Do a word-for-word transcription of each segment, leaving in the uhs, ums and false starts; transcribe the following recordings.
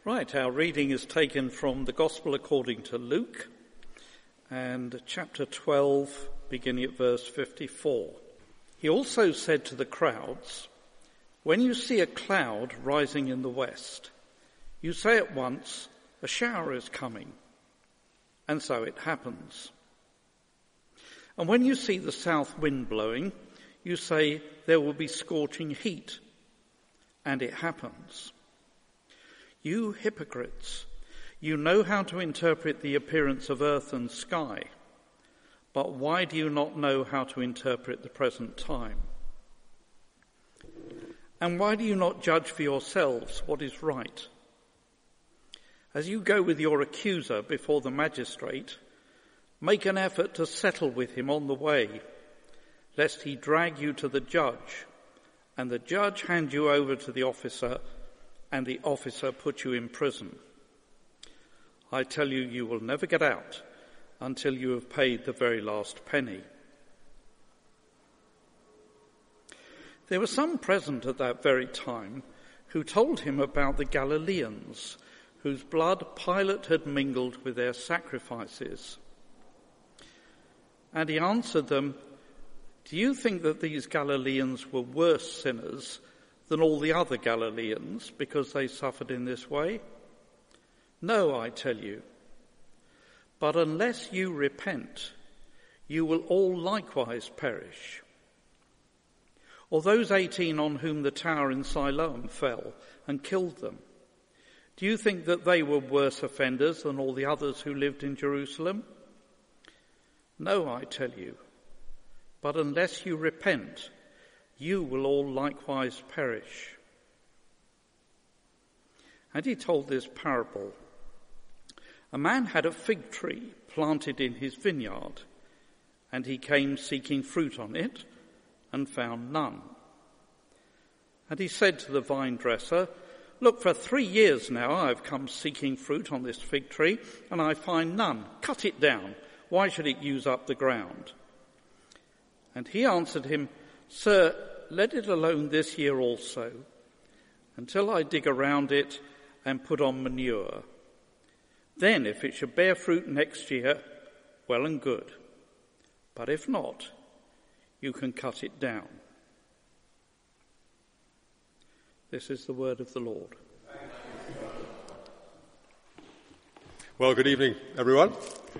Right, our reading is taken from the Gospel according to Luke, and chapter twelve, beginning at verse fifty-four. He also said to the crowds, "When you see a cloud rising in the west, you say at once, 'A shower is coming,' and so it happens. And when you see the south wind blowing, you say, 'There will be scorching heat,' and it happens. You hypocrites, you know how to interpret the appearance of earth and sky, but why do you not know how to interpret the present time? And why do you not judge for yourselves what is right? As you go with your accuser before the magistrate, make an effort to settle with him on the way, lest he drag you to the judge, and the judge hand you over to the officer, and the officer put you in prison. I tell you, you will never get out until you have paid the very last penny." There were some present at that very time who told him about the Galileans, whose blood Pilate had mingled with their sacrifices. And he answered them, "Do you think that these Galileans were worse sinners than all the other Galileans because they suffered in this way? No, I tell you. But unless you repent, you will all likewise perish. Or those eighteen on whom the tower in Siloam fell and killed them, do you think that they were worse offenders than all the others who lived in Jerusalem? No, I tell you. But unless you repent, you will all likewise perish." And he told this parable. A man had a fig tree planted in his vineyard, and he came seeking fruit on it and found none. And he said to the vine dresser, "Look, for three years now I've come seeking fruit on this fig tree, and I find none. Cut it down. Why should it use up the ground?" And he answered him, "Sir, let it alone this year also, until I dig around it and put on manure. Then, if it should bear fruit next year, well and good. But if not, you can cut it down." This is the word of the Lord. Well, good evening, everyone.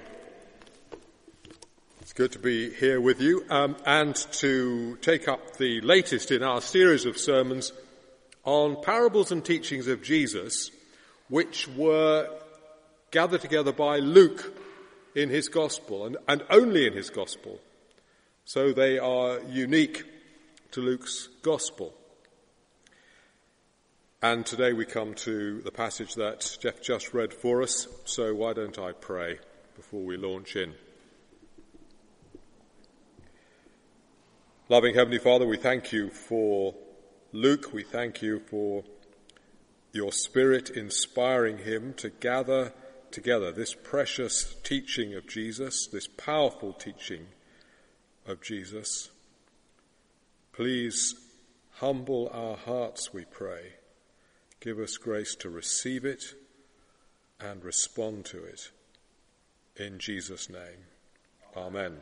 It's good to be here with you um, and to take up the latest in our series of sermons on parables and teachings of Jesus, which were gathered together by Luke in his gospel, and, and only in his gospel. So they are unique to Luke's gospel. And today we come to the passage that Jeff just read for us, so why don't I pray before we launch in. Loving Heavenly Father, we thank you for Luke. We thank you for your Spirit inspiring him to gather together this precious teaching of Jesus, this powerful teaching of Jesus. Please humble our hearts, we pray. Give us grace to receive it and respond to it. In Jesus' name, amen.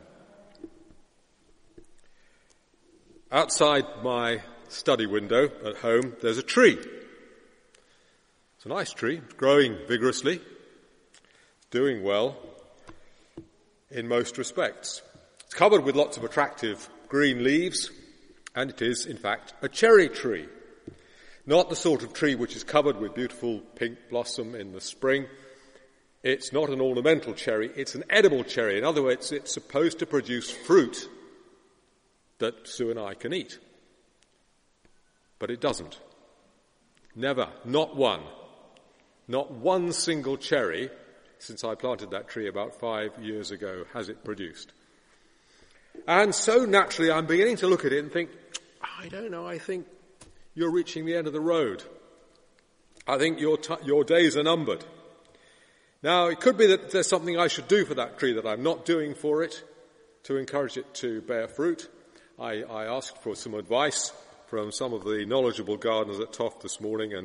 Outside my study window at home, there's a tree. It's a nice tree, growing vigorously, doing well in most respects. It's covered with lots of attractive green leaves, and it is, in fact, a cherry tree. Not the sort of tree which is covered with beautiful pink blossom in the spring. It's not an ornamental cherry, it's an edible cherry. In other words, it's supposed to produce fruit that Sue and I can eat. But it doesn't. Never. Not one. Not one single cherry, since I planted that tree about five years ago, has it produced. And so naturally I'm beginning to look at it and think, I don't know, I think you're reaching the end of the road. I think your t- your days are numbered. Now, it could be that there's something I should do for that tree that I'm not doing for it to encourage it to bear fruit. I, I asked for some advice from some of the knowledgeable gardeners at Toft this morning, and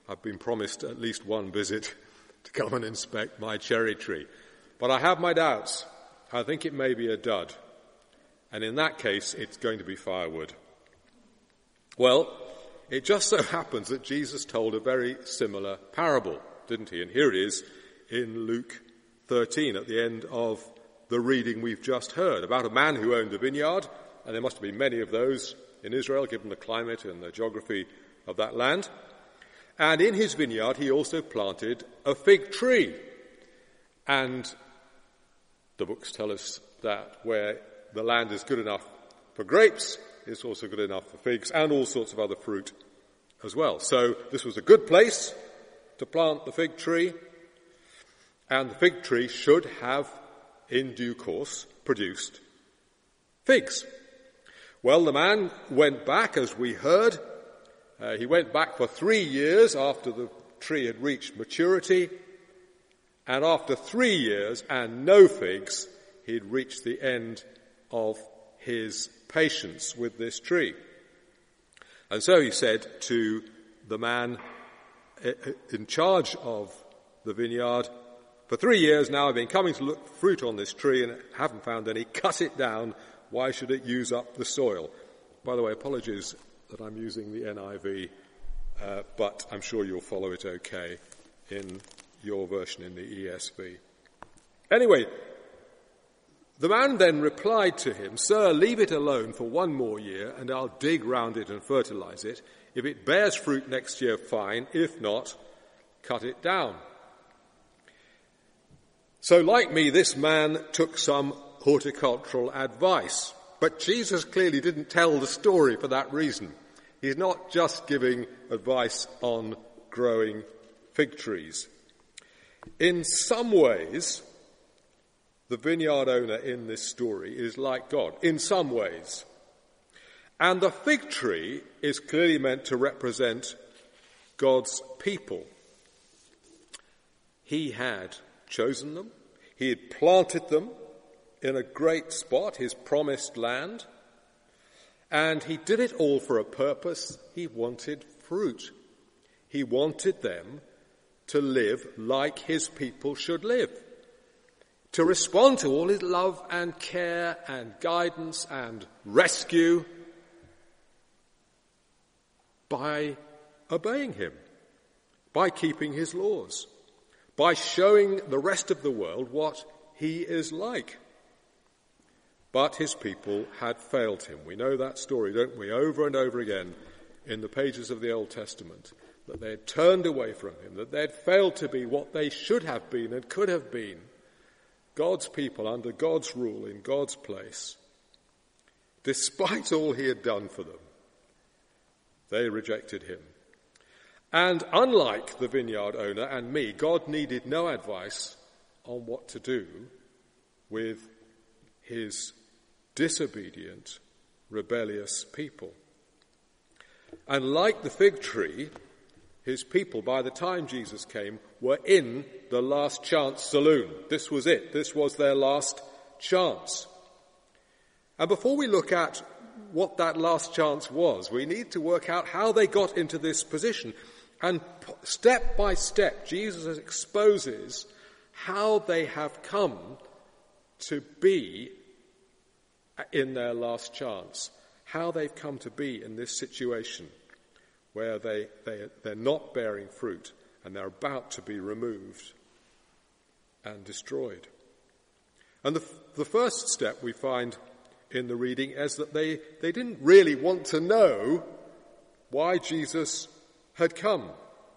I've been promised at least one visit to come and inspect my cherry tree. But I have my doubts. I think it may be a dud. And in that case, it's going to be firewood. Well, it just so happens that Jesus told a very similar parable, didn't he? And here it is in Luke thirteen at the end of the reading we've just heard about a man who owned a vineyard, and there must have been many of those in Israel given the climate and the geography of that land. And in his vineyard he also planted a fig tree. And the books tell us that where the land is good enough for grapes, it's also good enough for figs and all sorts of other fruit as well. So this was a good place to plant the fig tree, and the fig tree should have, in due course, produced figs. Well, the man went back, as we heard. Uh, he went back for three years after the tree had reached maturity, and after three years and no figs, he'd reached the end of his patience with this tree. And so he said to the man in charge of the vineyard, "For three years now I've been coming to look for fruit on this tree and haven't found any. Cut it down. Why should it use up the soil?" By the way, apologies that I'm using the N I V, uh, but I'm sure you'll follow it okay in your version in the E S V. Anyway, the man then replied to him, "Sir, leave it alone for one more year and I'll dig round it and fertilize it. If it bears fruit next year, fine. If not, cut it down." So like me, this man took some horticultural advice. But Jesus clearly didn't tell the story for that reason. He's not just giving advice on growing fig trees. In some ways, the vineyard owner in this story is like God, in some ways. And the fig tree is clearly meant to represent God's people. He had chosen them. He had planted them in a great spot, his promised land. And he did it all for a purpose. He wanted fruit. He wanted them to live like his people should live, to respond to all his love and care and guidance and rescue by obeying him, by keeping his laws, by showing the rest of the world what he is like. But his people had failed him. We know that story, don't we, over and over again in the pages of the Old Testament, that they had turned away from him, that they had failed to be what they should have been and could have been, God's people under God's rule in God's place. Despite all he had done for them, they rejected him. And unlike the vineyard owner and me, God needed no advice on what to do with his disobedient, rebellious people. And like the fig tree, his people, by the time Jesus came, were in the last chance saloon. This was it. This was their last chance. And before we look at what that last chance was, we need to work out how they got into this position. And step by step, Jesus exposes how they have come to be in their last chance, how they've come to be in this situation where they, they, they're not bearing fruit and they're about to be removed and destroyed. And the, the first step we find in the reading is that they, they didn't really want to know why Jesus had come.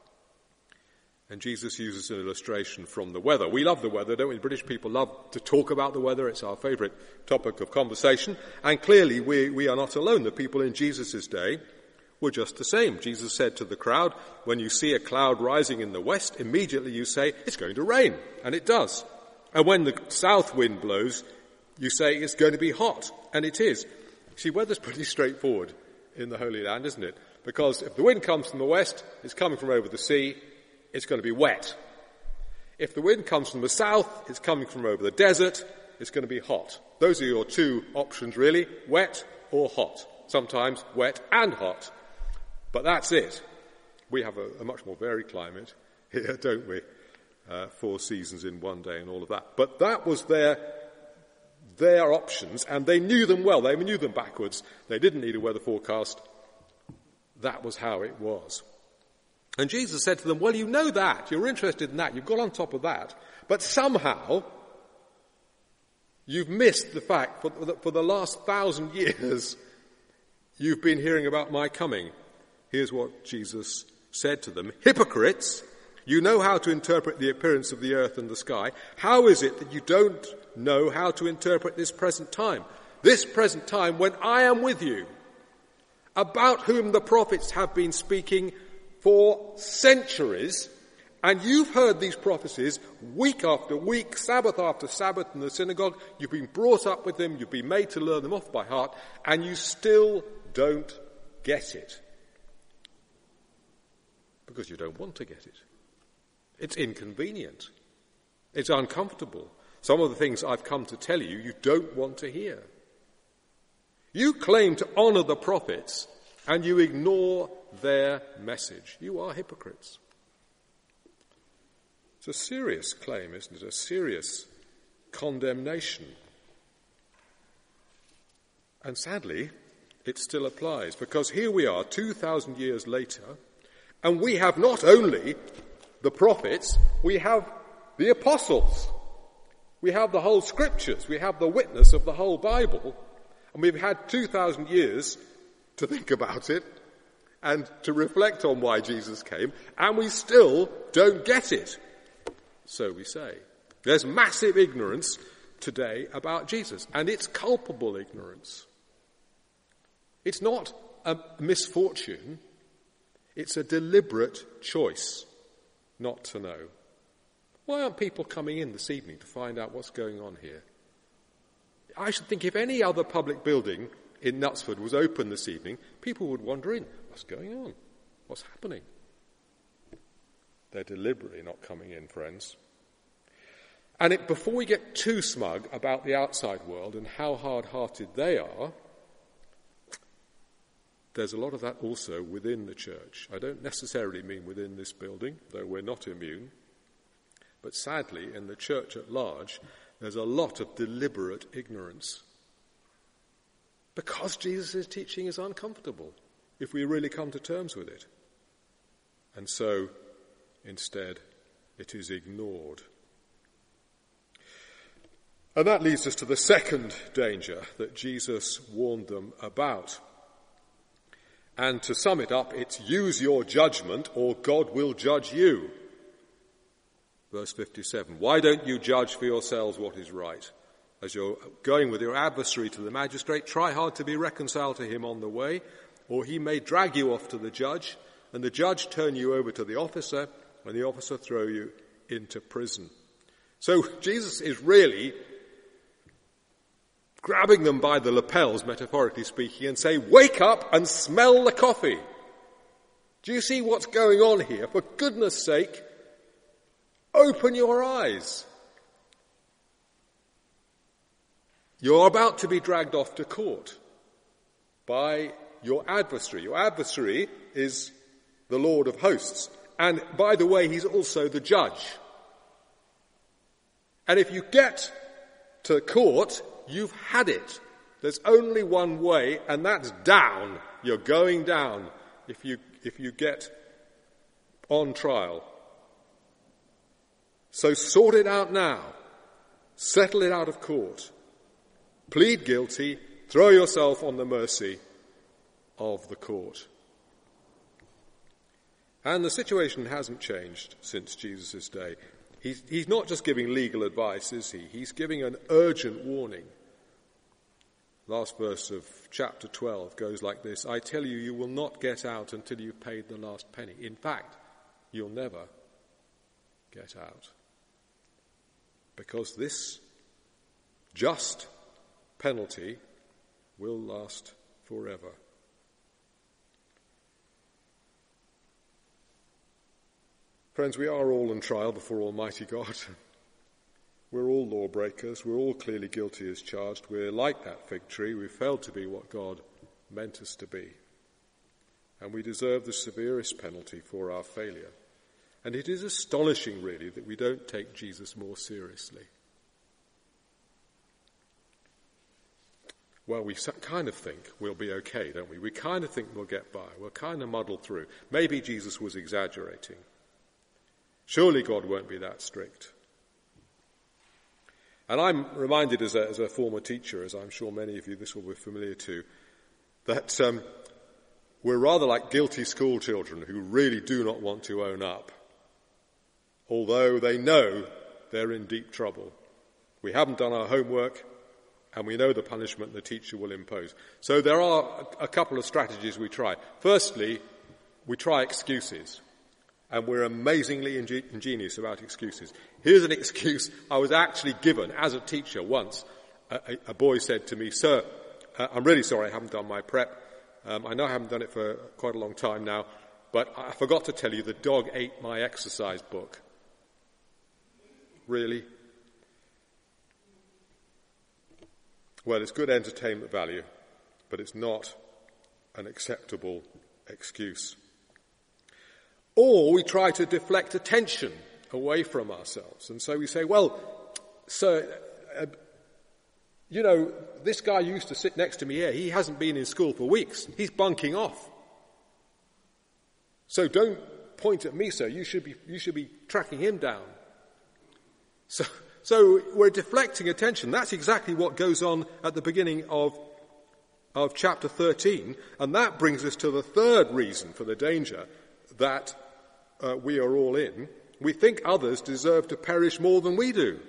And Jesus uses an illustration from the weather. We love the weather, don't we? British people love to talk about the weather. It's our favourite topic of conversation. And clearly we, we are not alone. The people in Jesus' day were just the same. Jesus said to the crowd, when you see a cloud rising in the west, immediately you say, it's going to rain. And it does. And when the south wind blows, you say it's going to be hot. And it is. See, weather's pretty straightforward in the Holy Land, isn't it? Because if the wind comes from the west, it's coming from over the sea, it's going to be wet. If the wind comes from the south, it's coming from over the desert, it's going to be hot. Those are your two options, really, wet or hot. Sometimes wet and hot. But that's it. We have a, a much more varied climate here, don't we? Uh, four seasons in one day and all of that. But that was their, their options, and they knew them well. They knew them backwards. They didn't need a weather forecast. That was how it was. And Jesus said to them, well, you know that. You're interested in that. You've got on top of that. But somehow, you've missed the fact that for the last thousand years, you've been hearing about my coming. Here's what Jesus said to them. Hypocrites, you know how to interpret the appearance of the earth and the sky. How is it that you don't know how to interpret this present time? This present time when I am with you, about whom the prophets have been speaking for centuries, and you've heard these prophecies week after week, Sabbath after Sabbath in the synagogue. You've been brought up with them, you've been made to learn them off by heart, and you still don't get it. Because you don't want to get it. It's inconvenient. It's uncomfortable. Some of the things I've come to tell you, you don't want to hear. You claim to honour the prophets, and you ignore their message. You are hypocrites. It's a serious claim, isn't it? A serious condemnation. And sadly, it still applies, because here we are two thousand years later, and we have not only the prophets, we have the apostles. We have the whole scriptures. We have the witness of the whole Bible. And we've had two thousand years to think about it and to reflect on why Jesus came, and we still don't get it. So we say. There's massive ignorance today about Jesus, and it's culpable ignorance. It's not a misfortune. It's a deliberate choice not to know. Why aren't people coming in this evening to find out what's going on here? I should think if any other public building in Knutsford was open this evening, people would wander in. What's going on? What's happening? They're deliberately not coming in, friends. And it, before we get too smug about the outside world and how hard-hearted they are, there's a lot of that also within the church. I don't necessarily mean within this building, though we're not immune. But sadly, in the church at large, there's a lot of deliberate ignorance. Because Jesus' teaching is uncomfortable, if we really come to terms with it. And so, instead, it is ignored. And that leads us to the second danger that Jesus warned them about. And to sum it up, it's use your judgment or God will judge you. Verse fifty-seven, why don't you judge for yourselves what is right? As you're going with your adversary to the magistrate, try hard to be reconciled to him on the way, or he may drag you off to the judge, and the judge turn you over to the officer, and the officer throw you into prison. So Jesus is really grabbing them by the lapels, metaphorically speaking, and say, wake up and smell the coffee. Do you see what's going on here? For goodness sake, open your eyes. You're about to be dragged off to court by your adversary. Your adversary is the Lord of hosts. And by the way, he's also the judge. And if you get to court, you've had it. There's only one way, and that's down. You're going down if you, if you get on trial. So sort it out now. Settle it out of court. Plead guilty. Throw yourself on the mercy of the court. And the situation hasn't changed since Jesus' day. He's, he's not just giving legal advice, is he? He's giving an urgent warning. Last verse of chapter twelve goes like this. I tell you, you will not get out until you've paid the last penny. In fact, you'll never get out. Because this just penalty will last forever. Friends, we are all on trial before Almighty God. We're all lawbreakers. We're all clearly guilty as charged. We're like that fig tree. We've failed to be what God meant us to be. and we deserve the severest penalty for our failure. And it is astonishing, really, that we don't take Jesus more seriously. Well, we kind of think we'll be okay, don't we? We kind of think we'll get by. We'll kind of muddle through. Maybe Jesus was exaggerating. Surely God won't be that strict. And I'm reminded as a, as a former teacher, as I'm sure many of you this will be familiar to, that um, we're rather like guilty school children who really do not want to own up, although they know they're in deep trouble. We haven't done our homework, and we know the punishment the teacher will impose. So there are a, a couple of strategies we try. Firstly, we try excuses, and we're amazingly ingen- ingenious about excuses. Here's an excuse I was actually given as a teacher once. A, a, a boy said to me, "Sir, uh, I'm really sorry I haven't done my prep. Um, I know I haven't done it for quite a long time now, but I forgot to tell you the dog ate my exercise book." Really? Well, it's good entertainment value, but it's not an acceptable excuse. Or we try to deflect attention away from ourselves. And so we say, well, sir, uh, you know, this guy used to sit next to me here. He hasn't been in school for weeks. He's bunking off. So don't point at me, sir. You should be, you should be tracking him down. So, so we're deflecting attention. That's exactly what goes on at the beginning of, of chapter thirteen. And that brings us to the third reason for the danger that uh, we are all in. We think others deserve to perish more than we do.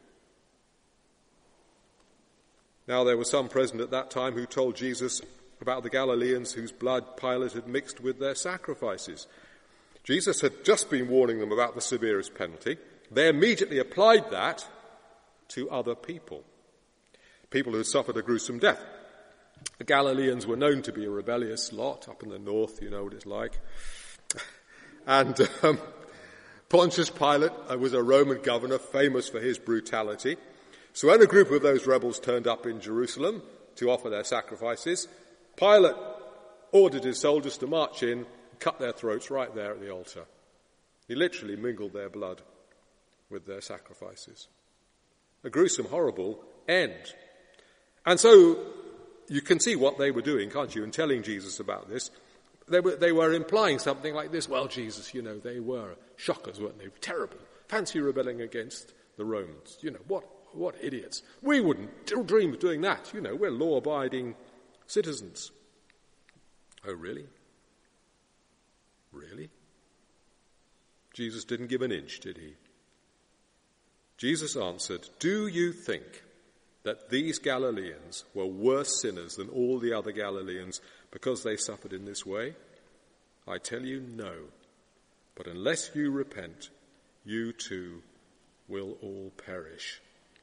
Now, there were some present at that time who told Jesus about the Galileans whose blood Pilate had mixed with their sacrifices. Jesus had just been warning them about the severest penalty. They immediately applied that to other people, people who had suffered a gruesome death. The Galileans were known to be a rebellious lot up in the north, you know what it's like. And um, Pontius Pilate was a Roman governor famous for his brutality. So when a group of those rebels turned up in Jerusalem to offer their sacrifices, Pilate ordered his soldiers to march in and cut their throats right there at the altar. He literally mingled their blood with their sacrifices. A gruesome, horrible end. And so you can see what they were doing, can't you, in telling Jesus about this. They were, they were implying something like this: well, Jesus, you know, they were shockers, weren't they? Terrible. Fancy rebelling against the Romans. You know, what, what idiots. We wouldn't dream of doing that. You know, we're law-abiding citizens. Oh, really? Really? Jesus didn't give an inch, did he? Jesus answered, "Do you think that these Galileans were worse sinners than all the other Galileans because they suffered in this way? I tell you, no. But unless you repent, you too will all perish."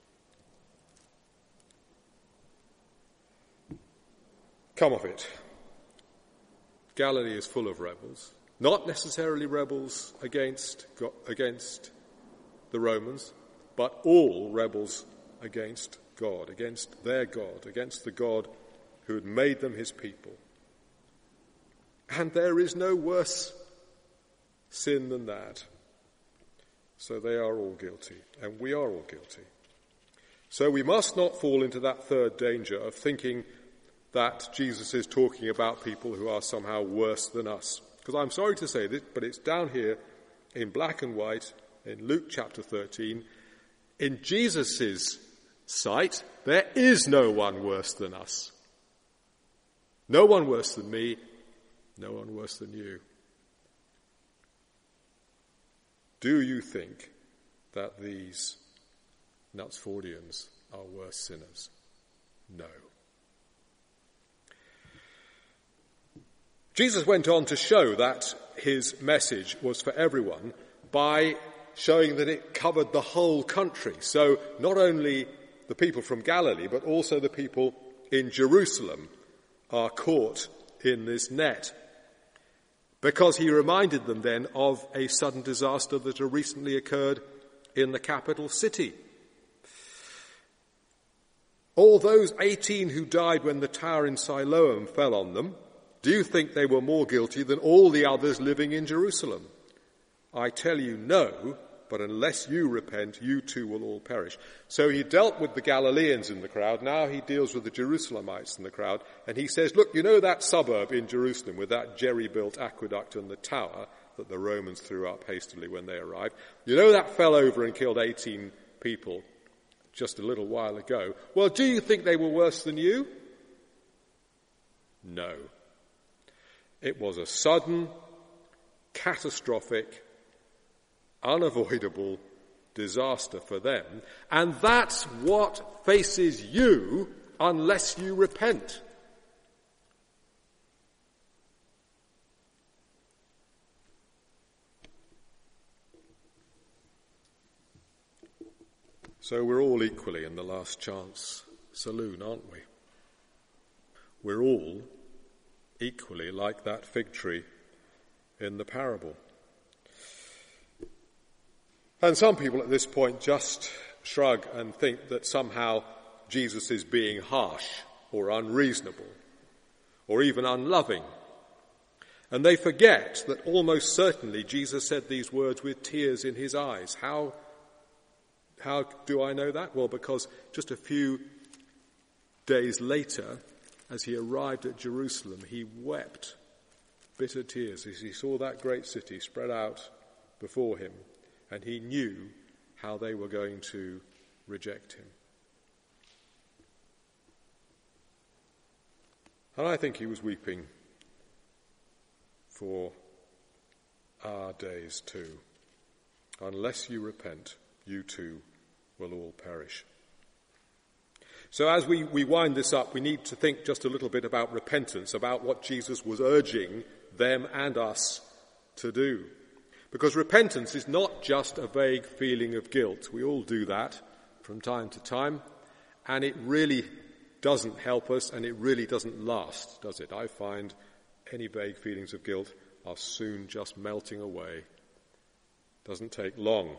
Come off it. Galilee is full of rebels. Not necessarily rebels against, against the Romans, but all rebels against God, against their God, against the God who had made them his people. And there is no worse sin than that. So they are all guilty, and we are all guilty. So we must not fall into that third danger of thinking that Jesus is talking about people who are somehow worse than us. Because I'm sorry to say this, but it's down here in black and white in Luke chapter thirteen. In Jesus' sight, there is no one worse than us. No one worse than me, no one worse than you. Do you think that these Knutsfordians are worse sinners? No. Jesus went on to show that his message was for everyone by showing that it covered the whole country. So not only the people from Galilee, but also the people in Jerusalem are caught in this net. Because he reminded them then of a sudden disaster that had recently occurred in the capital city. All those eighteen who died when the tower in Siloam fell on them Do you think they were more guilty than all the others living in Jerusalem? I tell you, no, but unless you repent, you too will all perish. So he dealt with the Galileans in the crowd. Now he deals with the Jerusalemites in the crowd. And he says, look, you know that suburb in Jerusalem with that jerry-built aqueduct and the tower that the Romans threw up hastily when they arrived? You know that fell over and killed eighteen people just a little while ago? Well, do you think they were worse than you? No. It was a sudden, catastrophic, unavoidable disaster for them. And that's what faces you unless you repent. So we're all equally in the last chance saloon, aren't we? We're all equally like that fig tree in the parable. And some people at this point just shrug and think that somehow Jesus is being harsh or unreasonable or even unloving. And they forget that almost certainly Jesus said these words with tears in his eyes. How, how do I know that? Well, because just a few days later, as he arrived at Jerusalem, he wept bitter tears as he saw that great city spread out before him, and he knew how they were going to reject him. And I think he was weeping for our days too. Unless you repent, you too will all perish. So as we, we wind this up, we need to think just a little bit about repentance, about what Jesus was urging them and us to do. Because repentance is not just a vague feeling of guilt. We all do that from time to time, and it really doesn't help us, and it really doesn't last, does it? I find any vague feelings of guilt are soon just melting away. Doesn't take long.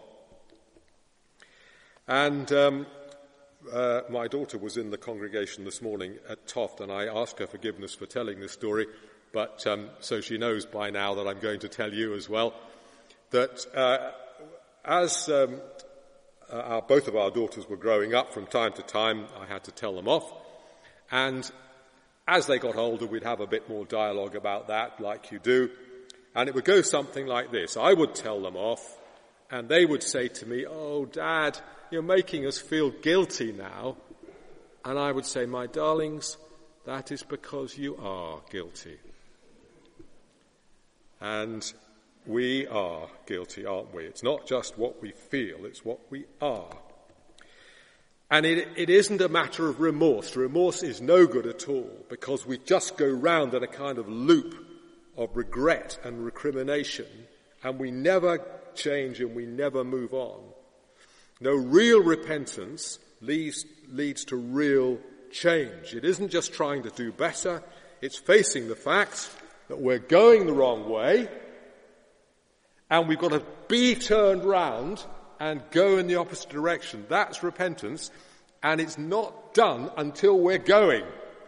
And um, uh, my daughter was in the congregation this morning at Toft, and I asked her forgiveness for telling this story, but um, so she knows by now that I'm going to tell you as well, that uh, as um, our, both of our daughters were growing up, from time to time I had to tell them off, and as they got older we'd have a bit more dialogue about that, like you do, and it would go something like this. I would tell them off, and they would say to me, "Oh, Dad, you're making us feel guilty now." And I would say, "My darlings, that is because you are guilty." And we are guilty, aren't we? It's not just what we feel, it's what we are. And it, it isn't a matter of remorse. Remorse is no good at all, because we just go round in a kind of loop of regret and recrimination, and we never change and we never move on. No, real repentance leads, leads to real change. It isn't just trying to do better, it's facing the fact that we're going the wrong way, and we've got to be turned round and go in the opposite direction. That's repentance, and it's not done until we're going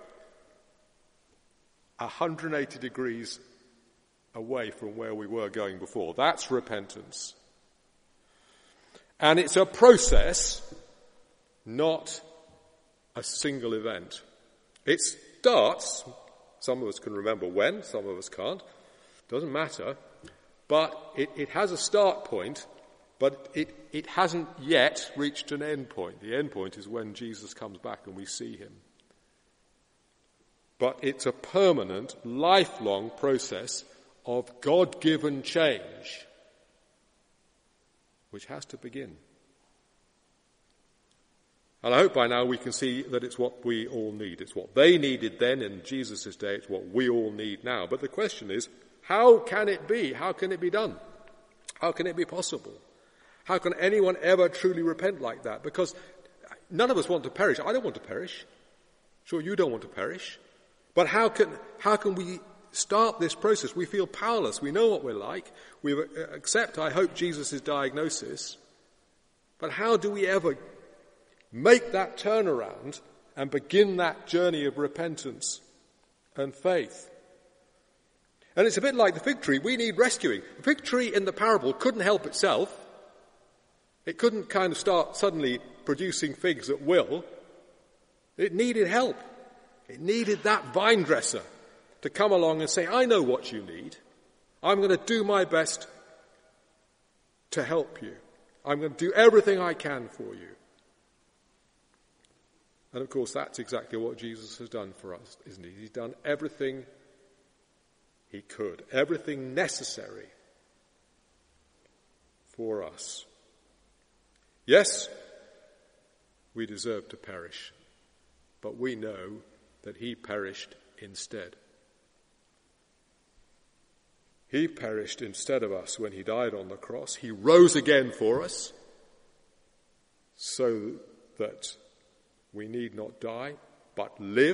one hundred eighty degrees away from where we were going before. That's repentance. And it's a process, not a single event. It starts, some of us can remember when, some of us can't, doesn't matter, but it, it has a start point, but it, it hasn't yet reached an end point. The end point is when Jesus comes back and we see him. But it's a permanent, lifelong process of God-given change, which has to begin. And I hope by now we can see that it's what we all need. It's what they needed then in Jesus' day. It's what we all need now. But the question is, how can it be? How can it be done? How can it be possible? How can anyone ever truly repent like that? Because none of us want to perish. I don't want to perish. Sure, you don't want to perish. But how can, how can we start this process? We feel powerless. We know what we're like. We accept, I hope, Jesus' diagnosis. But how do we ever make that turnaround and begin that journey of repentance and faith? And it's a bit like the fig tree. We need rescuing. The fig tree in the parable couldn't help itself. It couldn't kind of start suddenly producing figs at will. It needed help. It needed that vine dresser to come along and say, I know what you need. I'm going to do my best to help you. I'm going to do everything I can for you. And of course, that's exactly what Jesus has done for us, isn't he? He's done everything he could, everything necessary for us. Yes, we deserve to perish, but we know that he perished instead. He perished instead of us when he died on the cross. He rose again for us so that we need not die, but live.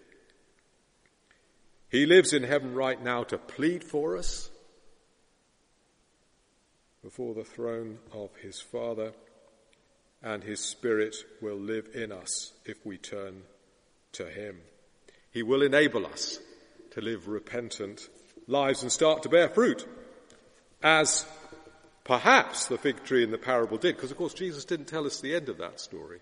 He lives in heaven right now to plead for us before the throne of his Father, and his Spirit will live in us if we turn to him. He will enable us to live repentant lives and start to bear fruit, as perhaps the fig tree in the parable did, because of course Jesus didn't tell us the end of that story.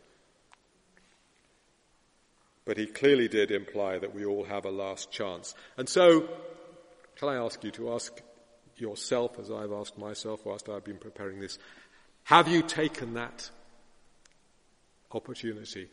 But he clearly did imply that we all have a last chance. And so, can I ask you to ask yourself, as I've asked myself whilst I've been preparing this, have you taken that opportunity?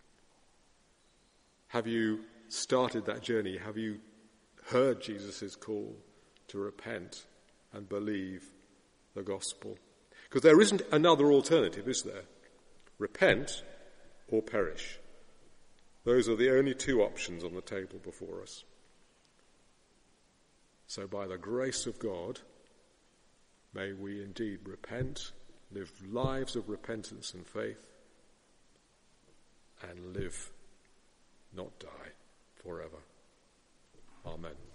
Have you started that journey? Have you heard Jesus' call to repent and believe the gospel? Because there isn't another alternative, is there? Repent or perish. Those are the only two options on the table before us. So by the grace of God, may we indeed repent, live lives of repentance and faith, and live, not die, forever. Amen.